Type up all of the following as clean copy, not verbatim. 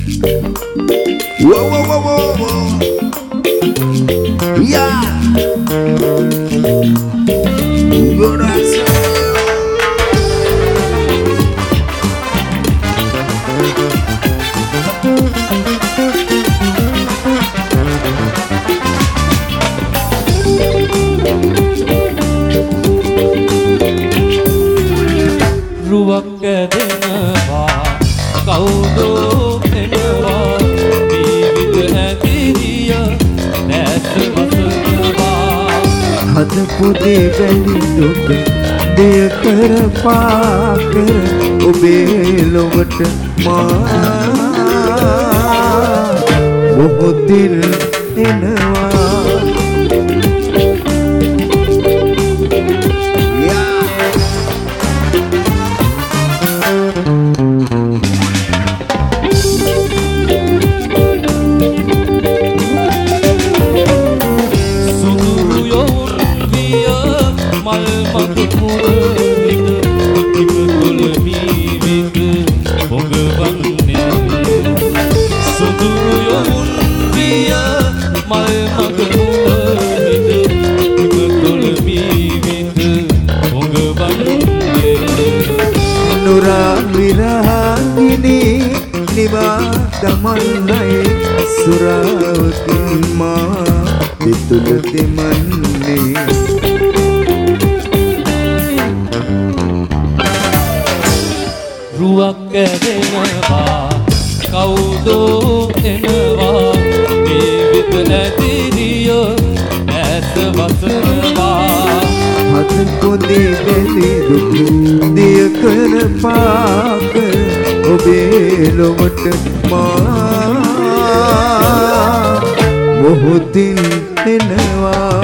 Whoa, whoa, whoa, whoa, whoa. Yeah. Good answer. රුවක් ඇදෙනවා කවුදෝ එනවා ජීවිත ඇතිරිය නැත් වසනවා හදපු දේ බැලිඳුක දෙය කර පාකර ඔබේ ලොවට මා මොහොතින් එනවා විරාගිනි නිවා ගමන්නයි සුරාවකින් මා විතුල දෙමන්නේ රුවක් ඇදෙනවා කවුදෝ එනවා ජීවිත ඇතිරිය නැත් වසනවා හදපොදේ බැලි දුක දිය කර පාකර ඔබේ ලොවට මා මොහොතින් එනවා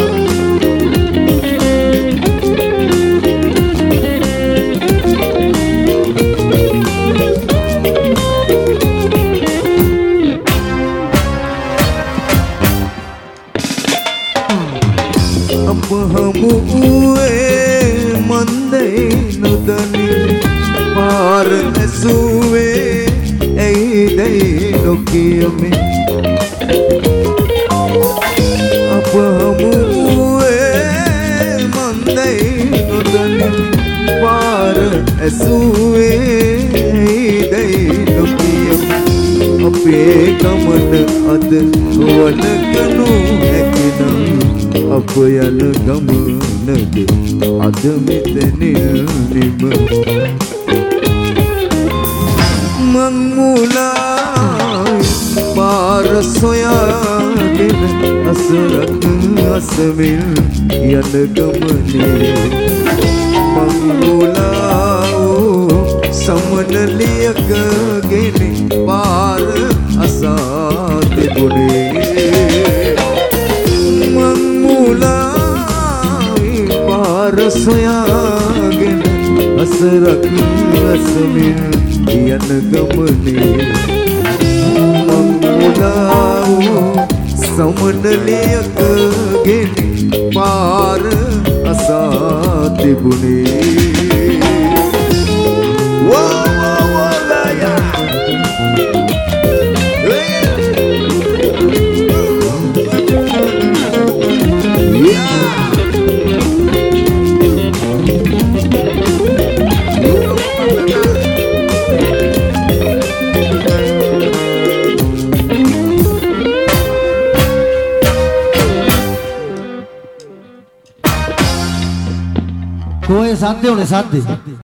අප හමුවේ මන්දේ නොදනි පාර ඇසුවේ ඇයිදයි නොකියමි අප හමුවේ මන්දේ නොදනි පාර ඇසුවේ ඇයිදයි නොකියමි අපේ ගමන අද වනකනු හැකිනම් අප යන ගමනද අද මෙතනින් නිම මං මුලායි පාර සොයාගෙන අසරක් අසමින් යන ගමනේ මං මුලාවෝ සමනලියකගෙන පාර අසා තිබුණේ පාර සොයාගෙන අසරක් අසමින් යන ගමනේ මං මුලාවෝ සමනලියකගෙන පාර අසා තිබුණේ कोई साथ दे उन्हें साथ दे